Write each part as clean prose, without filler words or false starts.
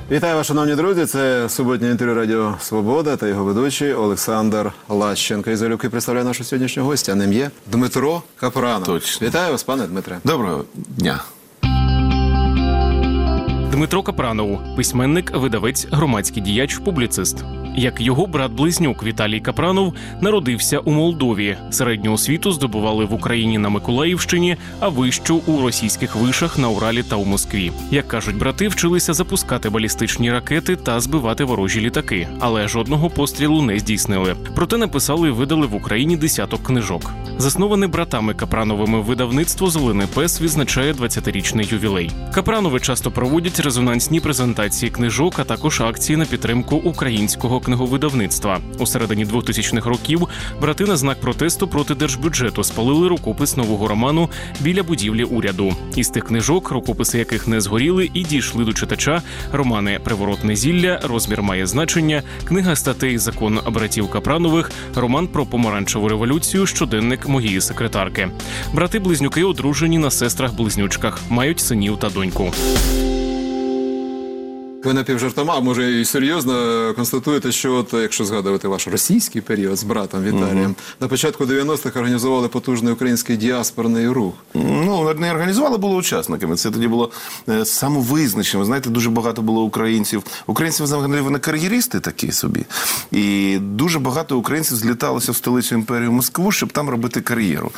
Вітаю вас, шановні друзі. Це суботнє інтерв'ю Радіо Свобода та його ведучий Олександр Лащенко. І залюбки представляю нашого сьогоднішнього гостя. Ним є Дмитро Капранов. Точно. Вітаю вас, пане Дмитре. Доброго дня. Дмитро Капранов – письменник, видавець, громадський діяч, публіцист. Як його брат-близнюк Віталій Капранов народився у Молдові. Середню освіту здобували в Україні на Миколаївщині, а вищу – у російських вишах на Уралі та у Москві. Як кажуть брати, вчилися запускати балістичні ракети та збивати ворожі літаки, але жодного пострілу не здійснили. Проте написали і видали в Україні десяток книжок. Засноване братами Капрановими видавництво «Зелений пес» відзначає 20-річний ювілей. Капранови часто проводять резонансні презентації книжок, а також акції на підтримку українського книговидавництва. У середині 2000-х років брати на знак протесту проти держбюджету спалили рукопис нового роману біля будівлі уряду. Із тих книжок, рукописи яких не згоріли і дійшли до читача, романи «Приворотне зілля», «Розмір має значення», книга статей «Закон братів Капранових», роман про помаранчеву революцію, щоденник моєї секретарки. Брати-близнюки одружені на сестрах-близнючках, мають синів та доньку. Ви напівжартома, а може і серйозно констатуєте, що от, якщо згадувати ваш російський період з братом Віталієм, на початку 90-х організували потужний український діаспорний рух. Ну, не організували, були учасниками. Це тоді було самовизначено. Ви знаєте, дуже багато було українців. Українці, взагалі, вони кар'єристи такі собі. І дуже багато українців зліталося в столицю імперії Москву, щоб там робити кар'єру.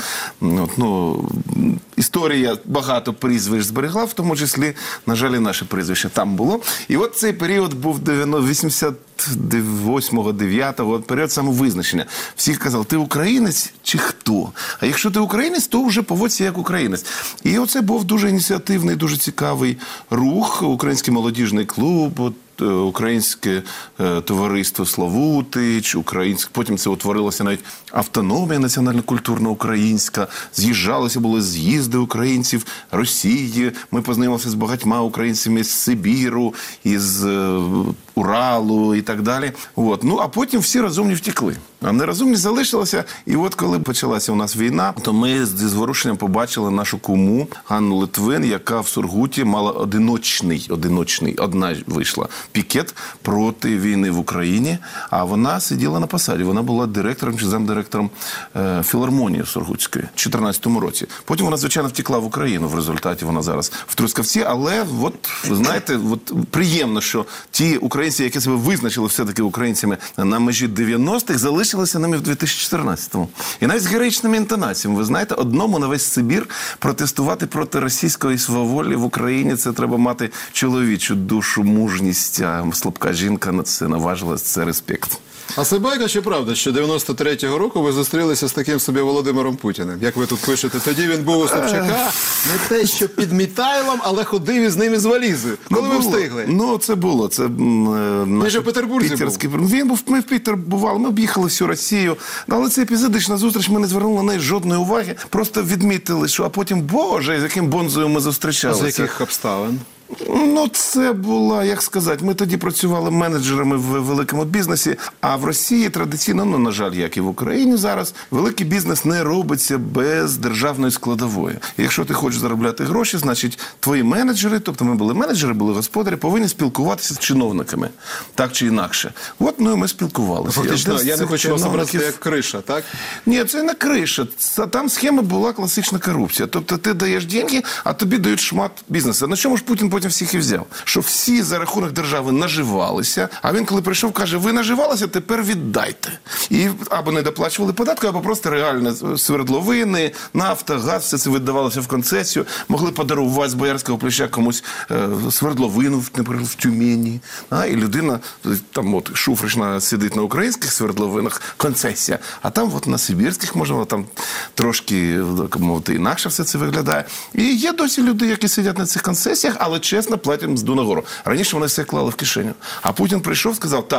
Історія багато прізвищ зберегла, в тому числі, на жаль, і наше прізвище там було. І от цей період був 88-9-го, період самовизначення. Всі казали, ти українець чи хто? А якщо ти українець, то вже поводься як українець. І оце був дуже ініціативний, дуже цікавий рух, Український молодіжний клуб, Українське товариство Славутич, потім це утворилося навіть автономія національно-культурна українська, з'їжджалися були з'їзди українців Росії, ми познайомилися з багатьма українцями з Сибіру, із Уралу і так далі. А потім всі розумні втекли. А нерозумні залишилися. І от коли почалася у нас війна, то ми з зворушенням побачили нашу куму Ганну Литвин, яка в Сургуті мала одна вийшла, пікет проти війни в Україні, а вона сиділа на посаді. Вона була директором чи замдиректором філармонії Сургутської в 2014 році. Потім вона, звичайно, втекла в Україну. В результаті вона зараз в Трускавці. Але, ви знаєте, приємно, що ті українці, які себе визначили все-таки українцями на межі 90-х, залишилися ними в 2014-му. І навіть з героїчними інтонаціями. Ви знаєте, одному на весь Сибір протестувати проти російської сваволі в Україні – це треба мати чоловічу душу, мужність, а слабка жінка на це наважилась, це респект. А це байка чи правда, що 93-го року ви зустрілися з таким собі Володимиром Путіним? Як ви тут пишете, тоді він був у Собчака, не те, що під Мітайлом, але ходив із ним із валізи. Коли ви встигли? Це було. Це Він же в Петербурзі був. Він був, ми в Пітер бували, ми об'їхали всю Росію. Але це епізодична зустріч, ми не звернули на неї жодної уваги. Просто відмітили, що, а потім, Боже, з яким Бонзою ми зустрічалися. З яких обставин? Це була, як сказати, ми тоді працювали менеджерами в великому бізнесі, а в Росії традиційно, на жаль, як і в Україні зараз, великий бізнес не робиться без державної складової. І якщо ти хочеш заробляти гроші, значить твої менеджери, тобто ми були менеджери, були господарі, повинні спілкуватися з чиновниками, так чи інакше. Ми спілкувалися. Фактично, я не хочу вас образити як криша, так? Ні, це не криша. Там схема була класична корупція. Тобто ти даєш гроші, а тобі дають шмат бізнесу. На чому ж Путін потім всіх і взяв? Що всі за рахунок держави наживалися, а він, коли прийшов, каже, ви наживалися, тепер віддайте. І або не доплачували податки, або просто реально свердловини, нафта, газ, все це віддавалося в концесію. Могли подарувати з Боярського плеча комусь свердловину, наприклад, в Тюмені. І людина, там Шуфрична сидить на українських свердловинах, концесія, а там на сибірських, можливо, там трошки, мовити, інакше все це виглядає. І є досі люди, які сидять на цих концесіях, але чесно платять мзду нагору. Раніше вони все клали в кишеню. А Путін прийшов і сказав, так,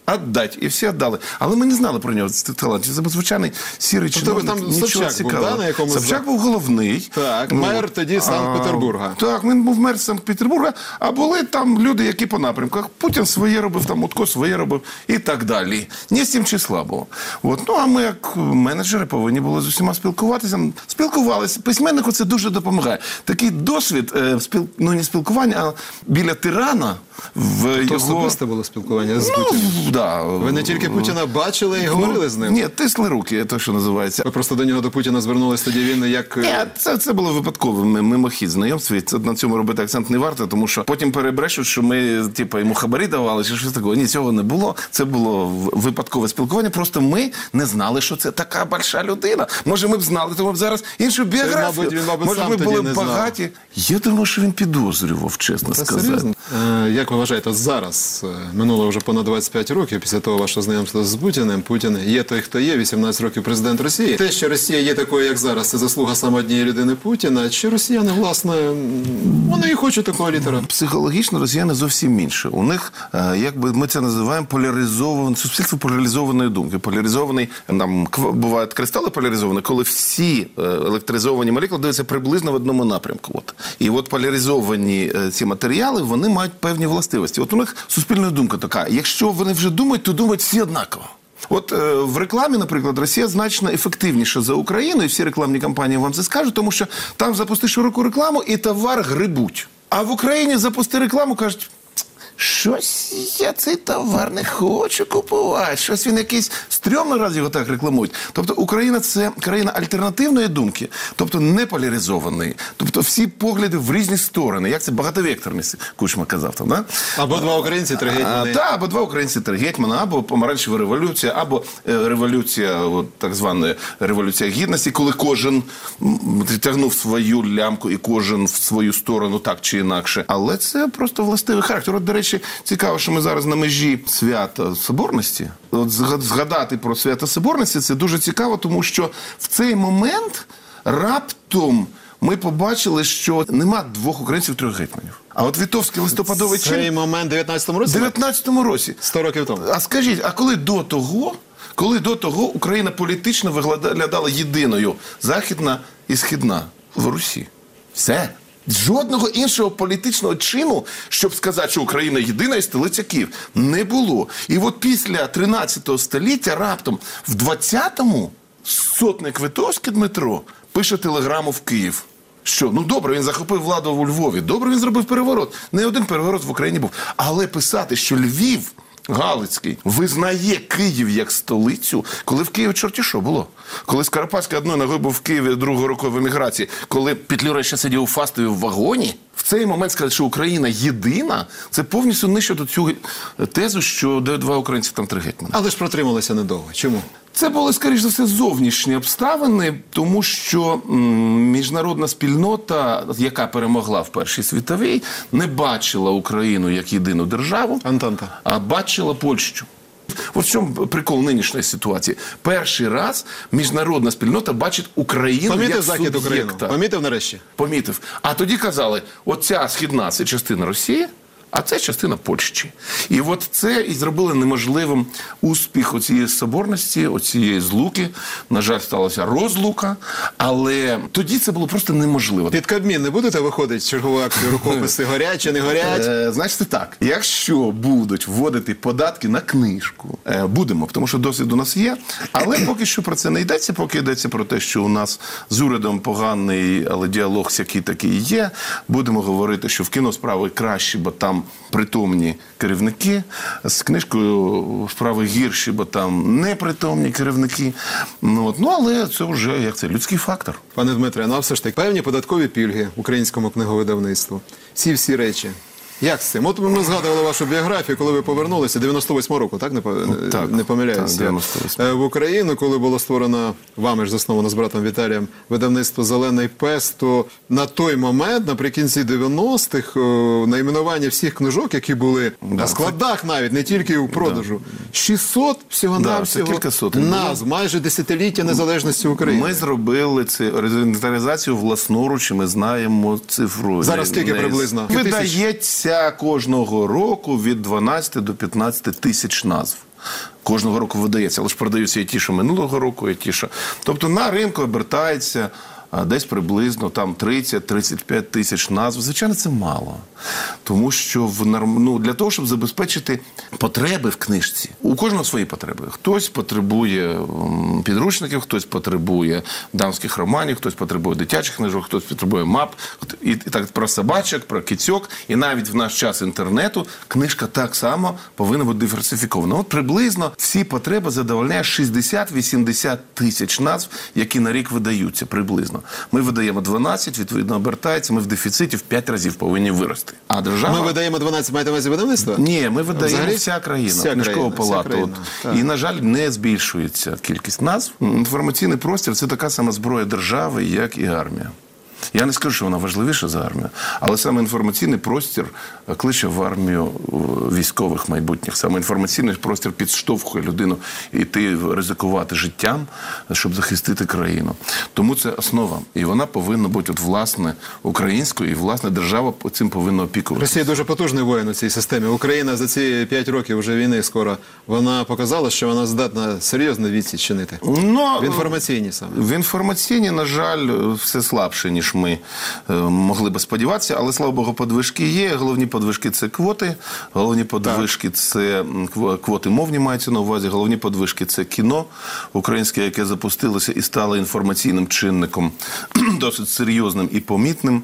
Отдать. І всі віддали. Але ми не знали про нього. Це талант. Це був звичайний сірий чиновник. там Нічого Собчак був, цікавого. да, на якомусь Собчак був головний. Так, мер тоді Санкт-Петербурга. Так, він був мер Санкт-Петербурга, а були там люди, які по напрямках. Путін своє робив, там Мутко своє робив і так далі. Не з тим числа було. От. Ну, а ми, як менеджери, повинні були з усіма спілкуватися. Спілкувалися. Письменнику це дуже допомагає. Такий досвід, ну не спілкування, а біля тирана в То його... особисте було спілкування з Путіним? Да. Ви не тільки Путіна бачили і говорили з ним? Ні, тисли руки, те, що називається. Ви просто до нього, до Путіна, звернулись тоді він як... Ні, це було випадково, мимохід знайомств. Це на цьому робити акцент не варто, тому що потім перебрешуть, що ми типу, йому хабарі давали, чи щось такого. Ні, цього не було. Це було випадкове спілкування. Просто ми не знали, що це така большая людина. Може, ми б знали, тому б зараз іншу біографію. Може, ми були б багаті. Я думаю, що він підозрював, чесно сказати. Серйозно? Як ви вважаєте, зараз, минуло вже понад 25 років після того вашого знайомства з Путіним, Путін є той, хто є, 18 років президент Росії. Те, що Росія є такою, як зараз, це заслуга саме однієї людини Путіна, чи росіяни, власне, вони і хочуть такого лідера? Психологічно росіяни зовсім інше. У них, якби ми це називаємо, суспільство поляризованої думки. Поляризований, там бувають кристали поляризовані, коли всі електризовані молекули дивляться приблизно в одному напрямку. От. І от поляризовані ці матеріали, вони мають певні властивості. От у них суспільна думка така, якщо вони вже думають, то думають всі однаково. От в рекламі, наприклад, Росія значно ефективніша за Україну, і всі рекламні кампанії вам це скажуть, тому що там запусти широку рекламу і товар грибуть. А в Україні запусти рекламу, кажуть, щось я цей товар не хочу купувати, щось він якийсь стрьомний, раз його так рекламують. Тобто Україна – це країна альтернативної думки, тобто не поляризованої, тобто всі погляди в різні сторони, як це багатовекторність, Кучма казав там, да? Або два українці, три гетьмани. Так, або два українці, три гетьмани, або помаранчева революція, або революція, от, так звана революція гідності, коли кожен тягнув свою лямку і кожен в свою сторону так чи інакше. Але це просто властивий характер. От, до речі, цікаво, що ми зараз на межі свята Соборності. От згадати про свято Соборності – це дуже цікаво, тому що в цей момент раптом ми побачили, що нема двох українців, трьох гетьманів. А от Вітовський листопадовий чин... Цей момент в 19-му році? В 19-му році. 100 років тому. А скажіть, а коли до того Україна політично виглядала єдиною, західна і східна в Русі? Все. Жодного іншого політичного чину, щоб сказати, що Україна єдина і столиця Київ, не було. І от після 13 століття раптом в 20-му сотник Витовський Дмитро пише телеграму в Київ. Що, ну добре, він захопив владу у Львові, добре, він зробив переворот. Не один переворот в Україні був. Але писати, що Львів Галицький визнає Київ як столицю, коли в Києві чорті що було. Коли Скоропадський одною ногою був в Києві другого року в еміграції, коли Петлюра ще сидів у Фастові в вагоні, в цей момент сказати, що Україна єдина, це повністю нищити цю тезу, що два українці там три гетьмани. Але ж протрималися недовго. Чому? Це були, скоріш за все, зовнішні обставини, тому що міжнародна спільнота, яка перемогла в Першій світовій, не бачила Україну як єдину державу, Антанта. А бачила Польщу. От в чому прикол нинішньої ситуації. Перший раз міжнародна спільнота бачить Україну Помітив як захід України? суб'єкта. Помітив нарешті? Помітив. А тоді казали, оця східна – це частина Росії, а це частина Польщі. І от це і зробили неможливим успіх оцієї соборності, оцієї злуки. На жаль, сталася розлука, але тоді це було просто неможливо. Під Кабмін не будете виходити з чергової акції рукописи горять чи не горять? Значить так, якщо будуть вводити податки на книжку, будемо, тому що досвід у нас є, але поки що про це не йдеться, поки йдеться про те, що у нас з урядом поганий, але діалог всякий такий є, будемо говорити, що в кіно справи краще, бо там притомні керівники, з книжкою справи гірші, бо там непритомні керівники. Ну, але це вже, як це, людський фактор. Пане Дмитре, ну а все ж таки, певні податкові пільги українському книговидавництву. Ці всі речі. Як з цим? От ми згадували вашу біографію, коли ви повернулися 98-го року, так? Не помиляюся. Так, 98-го. В Україну, коли було створено, вами ж засновано з братом Віталієм, видавництво «Зелений пес», то на той момент, наприкінці 90-х, найменування всіх книжок, які були на складах навіть, не тільки у продажу, 600 всього-навсього назв, майже десятиліття незалежності України. Ми зробили цю інвентаризацію власноруч, і ми знаємо цифру. Зараз скільки приблизно? Видається кожного року від 12 до 15 тисяч назв. Кожного року видається, але ж продаються і ті, що минулого року, і ті, що... Тобто на ринку обертається десь приблизно там 30-35 тисяч назв. Звичайно, це мало. Тому що для того, щоб забезпечити потреби в книжці, у кожного свої потреби. Хтось потребує підручників, хтось потребує дамських романів, хтось потребує дитячих книжок, хтось потребує мап, і так про собачок, про кицьок. І навіть в наш час інтернету книжка так само повинна бути диверсифікована. От приблизно всі потреби задовольняє 60-80 тисяч назв, які на рік видаються приблизно. Ми видаємо 12, відповідно обертається, ми в дефіциті в 5 разів повинні вирости. А держава... Ми видаємо 12, маєте на увазі видавництва? Ні, ми видаємо Взагалі? вся країна, Вся книжкова країна, палата. І, на жаль, не збільшується кількість назв. Інформаційний простір – це така сама зброя держави, як і армія. Я не скажу, що вона важливіша за армію, але саме інформаційний простір кличе в армію військових майбутніх. Саме інформаційний простір підштовхує людину йти ризикувати життям, щоб захистити країну. Тому це основа. І вона повинна бути, власне, українською, і, власне, держава цим повинна опікуватися. Росія дуже потужний воїн у цій системі. Україна за ці 5 років вже війни скоро, вона показала, що вона здатна серйозно відсіч чинити. В інформаційній саме. В інформаційній, на жаль, все слабше, ніж ми могли би сподіватися, але, слава Богу, подвижки є. Головні подвижки – це квоти, головні подвижки – це квоти мовні мається на увазі, головні подвижки – це кіно українське, яке запустилося і стало інформаційним чинником досить серйозним і помітним.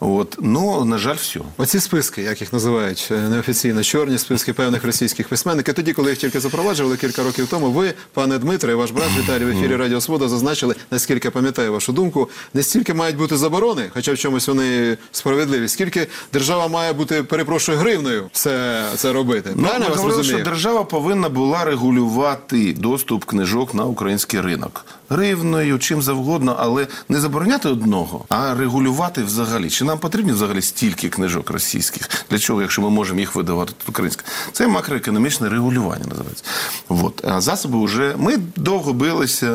Ну, на жаль, все. Оці списки, як їх називають неофіційно, чорні списки певних російських письменників, тоді, коли їх тільки запроваджували кілька років тому, ви, пане Дмитре, і ваш брат Віталій в ефірі Радіо Свобода зазначили, наскільки я пам'ятаю вашу думку, не стільки мають бути заборони, хоча в чомусь вони справедливі, скільки держава має бути, перепрошую, гривною це робити. Правильно я вас розумію? Що держава повинна була регулювати доступ книжок на український ринок. Гривною, чим завгодно, але не забороняти одного, а регулювати взагалі. Чи нам потрібні взагалі стільки книжок російських? Для чого, якщо ми можемо їх видавати тут українською? Це макроекономічне регулювання називається. А засоби вже... Ми довго билися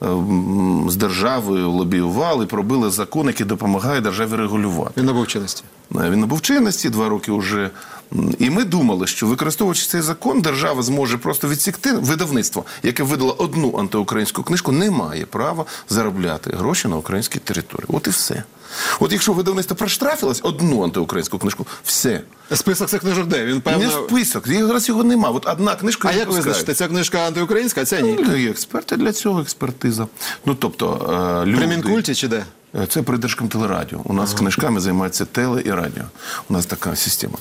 з державою, лобіювали, пробили закон, який допомагає державі регулювати. Він набув чинності. Він набув чинності 2 роки вже. І ми думали, що використовуючи цей закон, держава зможе просто відсікти видавництво, яке видало одну антиукраїнську книжку, не має права заробляти гроші на українській території. От і все. От якщо видавництво проштрафилось одну антиукраїнську книжку, все. Список цих книжок де? Він, певно... Не список, зараз його нема. От одна книжка... А як ви визначите, ця книжка антиукраїнська, а ця ні? Є експерти для цього, експертиза. Ну, тобто, люди... При Мінкульті чи де? Це при Держкомтелерадіо. У нас книжками займаються теле і радіо. У нас така система.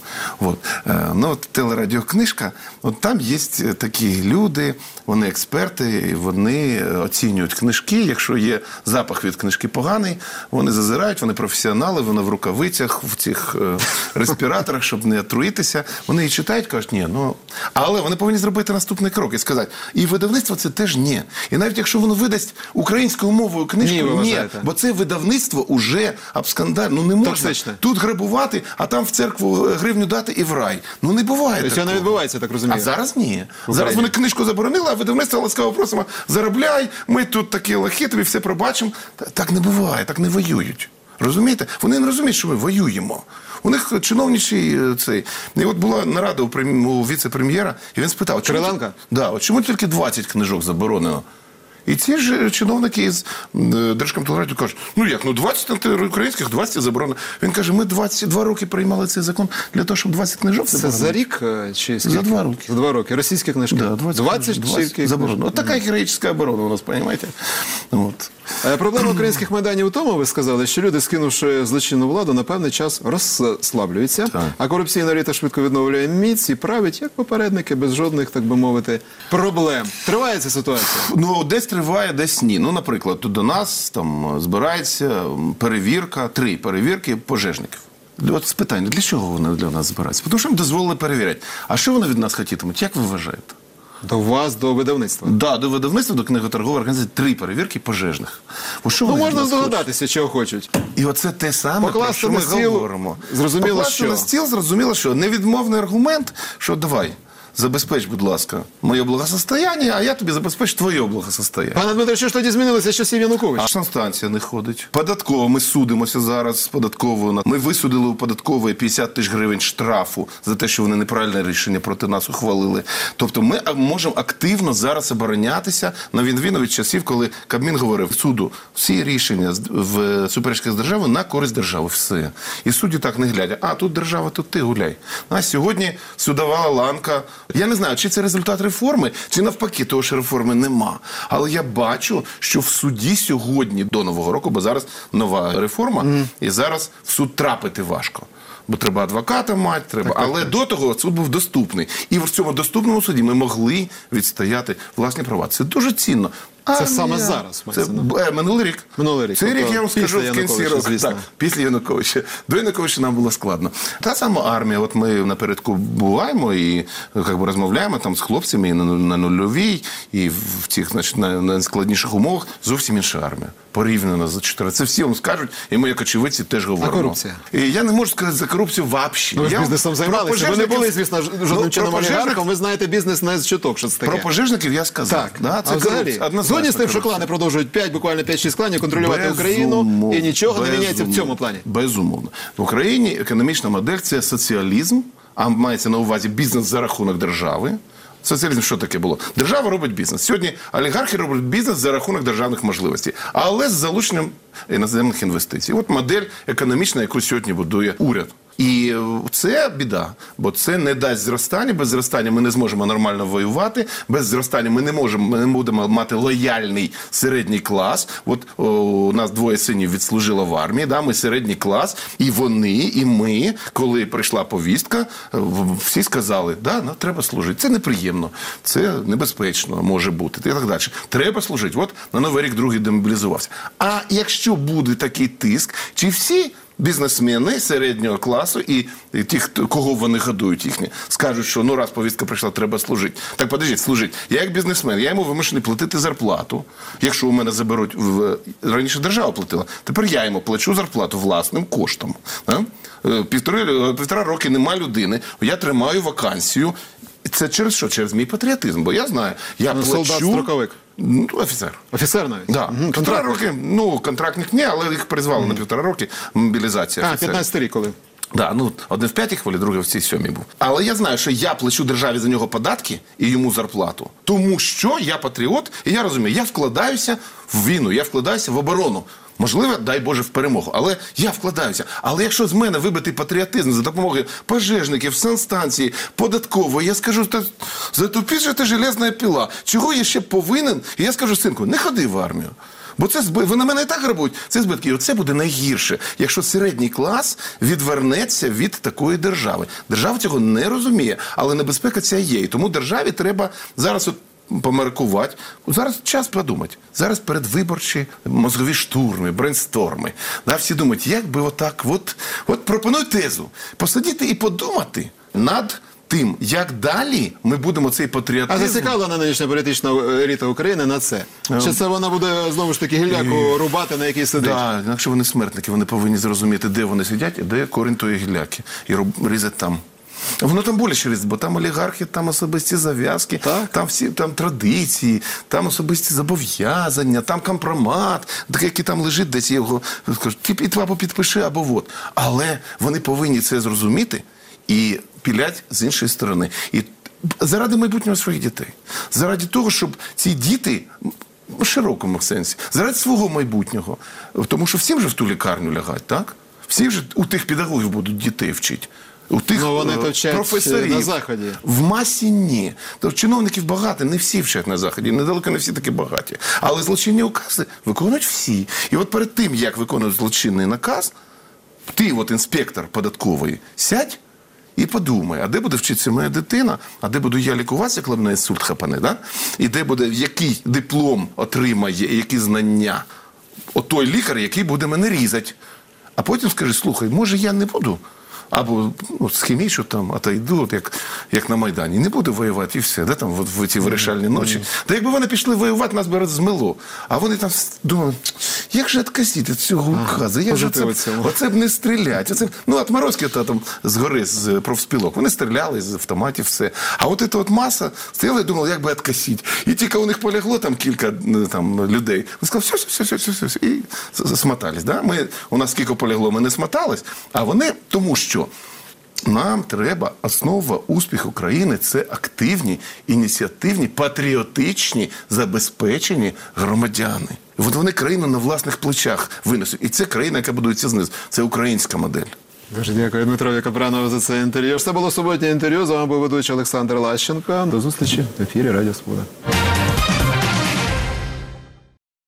Телерадіокнижка, там є такі люди, вони експерти, і вони оцінюють книжки. Якщо є запах від книжки поганий, вони зазирають, вони професіонали, вони в рукавицях, в цих респіраторах, щоб не отруїтися. Вони її читають, кажуть, ні, Але вони повинні зробити наступний крок і сказати, і видавництво це теж ні. І навіть якщо воно видасть українською мовою книжку, ні, бо це видавництво уже абскандально. Не можна токсичне. Тут грабувати, а там в церкву гривню дати і в рай. Не буває такого. Це не відбувається, так розумію. А зараз ні. Зараз вони книжку заборонили, а видавництво ласкаво просимо, заробляй, ми тут такі лохи, тобі все пробачимо. Так не буває, так не воюють. Розумієте? Вони не розуміють, що ми воюємо. У них чиновничий цей. І от була нарада у віце-прем'єра, і він спитав, чому тільки 20 книжок заборонено? І ці ж чиновники із Держкомтелерадіо кажуть, 20 антиукраїнських, 20 заборонено. Він каже, ми 22 роки приймали цей закон для того, щоб 20 книжок заборонено. Це за рік чи скільки? За 2 роки. За 2 роки. Російські книжки? Да, 20 тільки заборонено. От така героїчна оборона у нас, розумієте? Проблема українських майданів у тому, ви сказали, що люди, скинувши злочинну владу, на певний час розслаблюються, а корупційна еліта швидко відновлює міць і править, як попередники, без жодних, так би мовити, проблем. Триває ця ситуація? Десь триває, десь ні. Наприклад, тут до нас там збирається перевірка, 3 перевірки пожежників. От спитання, для чого вони для нас збираються? Тому що їм дозволили перевіряти. А що вони від нас хотітимуть? Як ви вважаєте? До вас, до видавництва? Так, до видавництва, до книготоргової організації 3 перевірки пожежних. Можна здогадатися, чого хочуть. І оце те саме, про що ми говоримо. Зрозуміло, Покласти на стіл, зрозуміло, що невідмовний аргумент, що давай, забезпеч, будь ласка, моє благосостояння, а я тобі забезпечу твоє благосостояння. Пане Дмитро, що ж тоді змінилося з часів Януковича? А санстанція не ходить. Податково, ми судимося зараз з податковою. Ми висудили у податкової 50 тисяч гривень штрафу за те, що вони неправильне рішення проти нас ухвалили. Тобто ми можемо активно зараз оборонятися на відміну від часів, коли Кабмін говорив суду, всі рішення в суперечках з державою на користь держави. Все. І судді так не глядять. А, тут держава, тут ти гуляй. А сьогодні судова ланка. Я не знаю, чи це результат реформи, чи навпаки, того, що реформи нема. Але я бачу, що в суді сьогодні, до Нового року, бо зараз нова реформа, і зараз в суд трапити важко. Бо треба адвоката мати, треба. Але до того суд був доступний. І в цьому доступному суді ми могли відстояти власні права. Це дуже цінно. Це саме зараз. Це минулий рік. Минулий рік. Цей рік, я вам скажу, в кінці року. Звісно. Так, після Януковича. До Януковича нам було складно. Та сама армія, от ми напередку буваємо і розмовляємо там з хлопцями і на нульовій, і в цих, значить, на найскладніших умовах зовсім інша армія. Порівняно з 14. Це всі вам скажуть, і ми, як очевидці, теж говоримо. А корупція? І я не можу сказати за корупцію взагалі. Ви ж бізнесом займалися. Ви не були, звісно, жодним чином олігархом. Ви знаєте бізнес не з чуток, що це таке. Про пожежників я сказав. Так. Да, це а взагалі, згодні з тим, що клани продовжують буквально 5-6 кланів контролювати Україну, і нічого не міняється в цьому плані. Безумовно. В Україні економічна модель – це соціалізм, а мається на увазі бізнес за рахунок держави. Соціалізм що таке було? Держава робить бізнес. Сьогодні олігархи роблять бізнес за рахунок державних можливостей, але з залученням іноземних інвестицій. От модель економічна, яку сьогодні будує уряд. І це біда, бо це не дасть зростання. Без зростання ми не зможемо нормально воювати, без зростання ми не будемо мати лояльний середній клас. От у нас двоє синів відслужило в армії, да, ми середній клас, і вони, і ми, коли прийшла повістка, всі сказали, да, нам треба служити. Це неприємно, це небезпечно може бути, і так далі. Треба служити. От на Новий рік другий демобілізувався. А якщо буде такий тиск, чи всі бізнесмени середнього класу і ті, кого вони годують їхні, скажуть, що ну раз повістка прийшла, треба служити. Так, подождіть, служить. Я як бізнесмен, я йому вимушений платити зарплату. Якщо у мене заберуть, раніше держава платила, тепер я йому плачу зарплату власним коштом. Півтора роки нема людини, я тримаю вакансію. Це через що? Через мій патріотизм. Бо я знаю, я плачу... Солдат-строковик. Ну, офіцер. Офіцер навіть? Да. Півтора роки, ну, контрактник ні, але їх призвали на 1,5 роки мобілізація. 15 рік коли? Да, ну, один в 5-й хвилі, другий в цій 7-й був. Але я знаю, що я плачу державі за нього податки і йому зарплату. Тому що я патріот, і я розумію, я вкладаюся в війну, я вкладаюся в оборону. Можливо, дай Боже, в перемогу. Але я вкладаюся. Але якщо з мене вибитий патріотизм за допомогою пожежників, санстанції, податкової, я скажу, затупіть же ти железна піла. Чого я ще повинен? І я скажу, синку, не ходи в армію. Бо це ви на мене і так грабують. Це збитки. І оце буде найгірше, якщо середній клас відвернеться від такої держави. Держава цього не розуміє, але небезпека ця є. І тому державі треба зараз поміркувати. Зараз час подумати. Зараз передвиборчі мозгові штурми, брейнсторми. Да, всі думають, як би отак, от пропоную тезу. Посидіти і подумати над тим, як далі ми будемо цей патріотизм... А зацікавлена нинішня політична еліта України на це? Чи це вона буде, знову ж таки, гілляку рубати, на якій сидить? Так, якщо вони смертники, вони повинні зрозуміти, де вони сидять і де корінь тої гілляки. І різати там. Воно там боляче різать, бо там олігархи, там особисті зав'язки, там традиції, там особисті зобов'язання, там компромат, який там лежить десь, його скажуть, або підпиши, або вот. Але вони повинні це зрозуміти і пілять з іншої сторони. І заради майбутнього своїх дітей. Заради того, щоб ці діти, в широкому сенсі, заради свого майбутнього. Тому що всім же в ту лікарню лягать, так? Всі вже у тих педагогів будуть дітей вчити. У тих професорів на Заході. В масі ні. Тобто чиновників багато, не всі вчать на Заході, недалеко не всі такі багаті. Але злочинні укази виконують всі. І от перед тим, як виконують злочинний наказ, ти, от інспектор податковий, сядь і подумай, а де буде вчитися моя дитина, а де буду я лікуватися, коли мене інсульт хапане, да? І де буде, який диплом отримає, і які знання той лікар, який буде мене різати. А потім скажи, слухай, може я не буду? Або схемічу там, отойду, як на Майдані. Не буду воювати і все, де там в ці вирішальні ночі. Та якби вони пішли воювати, нас би змило. А вони там думали, як же відкосити від цього указу? Як же позитив у цьому. оце б не стрілять. Оце, ну, отморозки там згори, з профспілок, вони стріляли з автоматів, все. А от ця от маса стояла і думала, як би відкосити. І тільки у них полягло там кілька там, людей, вони сказали, все, і смотались. Да? У нас скільки полягло, ми не смотались, а вони, тому що нам треба, основа успіху країни – це активні, ініціативні, патріотичні, забезпечені громадяни. І от вони країну на власних плечах винесуть. І це країна, яка будується знизу. Це українська модель. Дуже дякую Дмитрові Капранову за це інтерв'ю. Це було суботнє інтерв'ю. З вами був ведучий Олександр Лащенко. До зустрічі в ефірі Радіо Свобода.